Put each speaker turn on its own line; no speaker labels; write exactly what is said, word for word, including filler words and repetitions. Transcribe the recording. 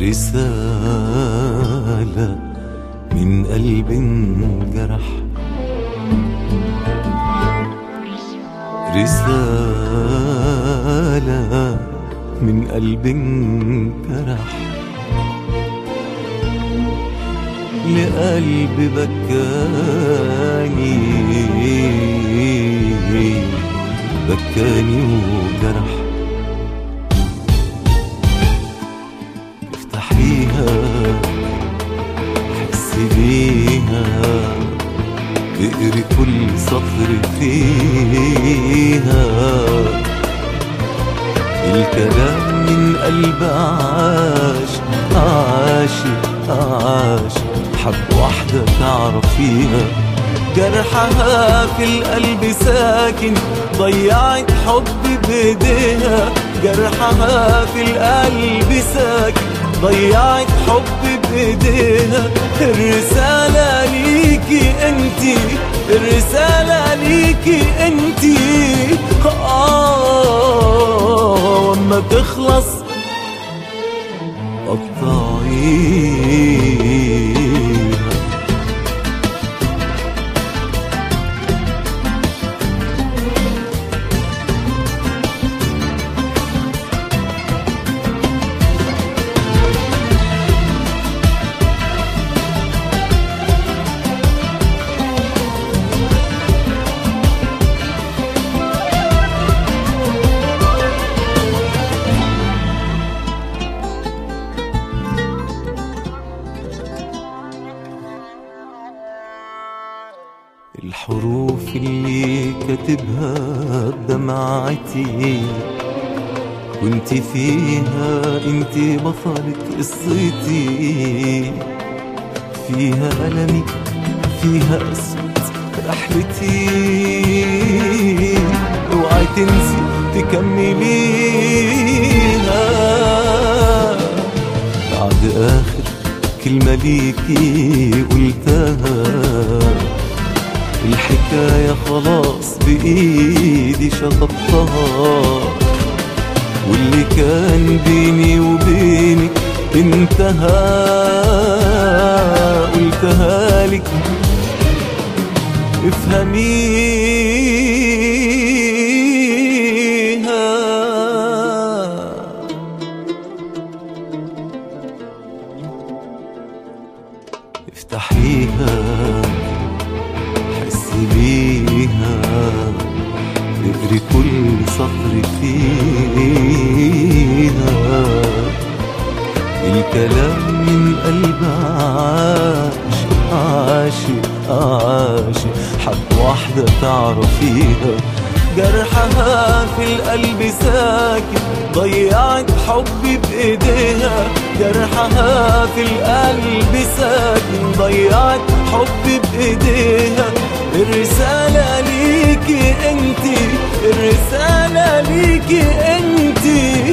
رسالة من قلب انجرح، رسالة من قلب انجرح لقلب بكاني بكاني وجرح. افتحيها حسي بيها، اقري كل سطر فيها، الكلام من قلب عاش عاشق عاشق حب واحدة تعرفيها. جرحها في القلب ساكن، ضيعت حبي بايديها. جرحها في القلب ساكن، ضيعت حبي بايديها. الرسالة ليكي انتي، الرسالة ليكي انتي. آه وما تخلص قطعيها. الحروف اللي كاتبها بدمعتي، وانت فيها انت بطلة قصتي. فيها ألمي فيها أسود رحلتي، اوعي تنسي تكمليها. بعد آخر كلمة ليكي قلتها، الحكاية خلاص بإيدي شطبتها. واللي كان بيني وبينك انتهى، قلتها لك افهميها. افتحيها حسي بيها، اقري كل سطر فيها، الكلام من قلب عاشق عاشق عاشق حب واحدة تعرفيها. جرحها في القلب ساكن، ضيعت حبي بإيديها. جرحها في القلب ساكن، ضيعت حبي بإيديها. الرسالة ليكي انتي، الرسالة ليكي انتي.